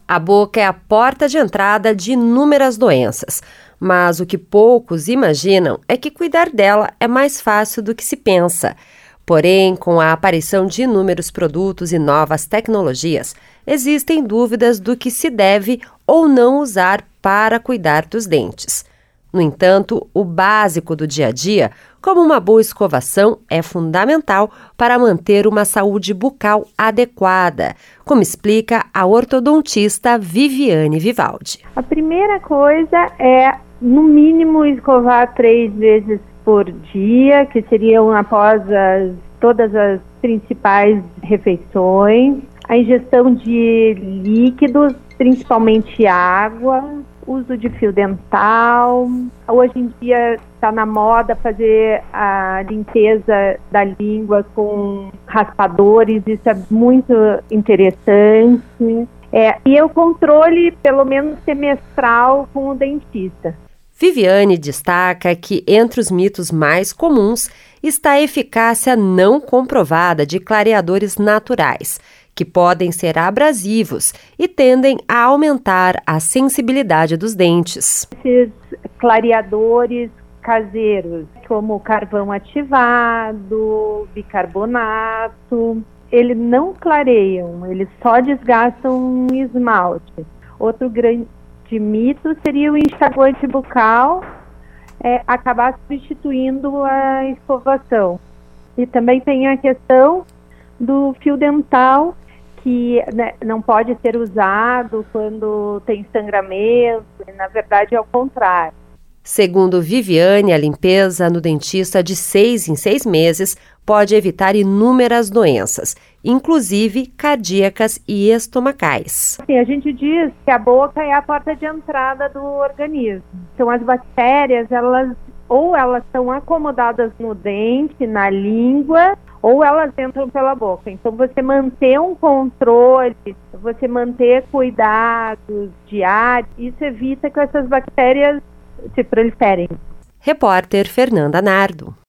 A boca é a porta de entrada de inúmeras doenças, mas o que poucos imaginam é que cuidar dela é mais fácil do que se pensa. Porém, com a aparição de inúmeros produtos e novas tecnologias, existem dúvidas do que se deve ou não usar para cuidar dos dentes. No entanto, o básico do dia a dia, como uma boa escovação, é fundamental para manter uma saúde bucal adequada, como explica a ortodontista Viviane Vivaldi. A primeira coisa é, no mínimo, escovar 3 vezes por dia, que seriam após todas as principais refeições. A ingestão de líquidos, principalmente água, uso de fio dental. Hoje em dia está na moda fazer a limpeza da língua com raspadores, isso é muito interessante. E o controle, pelo menos semestral, com o dentista. Viviane destaca que entre os mitos mais comuns está a eficácia não comprovada de clareadores naturais, que podem ser abrasivos e tendem a aumentar a sensibilidade dos dentes. Esses clareadores caseiros, como carvão ativado, bicarbonato, eles não clareiam, eles só desgastam o esmalte. Outro grande mito seria o enxaguante bucal acabar substituindo a escovação. E também tem a questão do fio dental, que não pode ser usado quando tem sangramento, e, na verdade é o contrário. Segundo Viviane, a limpeza no dentista de 6 em 6 meses pode evitar inúmeras doenças, inclusive cardíacas e estomacais. Sim, a gente diz que a boca é a porta de entrada do organismo. Então as bactérias, elas estão acomodadas no dente, na língua, ou elas entram pela boca. Então você manter um controle, você manter cuidados diários, isso evita que essas bactérias se proliferem. Repórter Fernanda Nardo.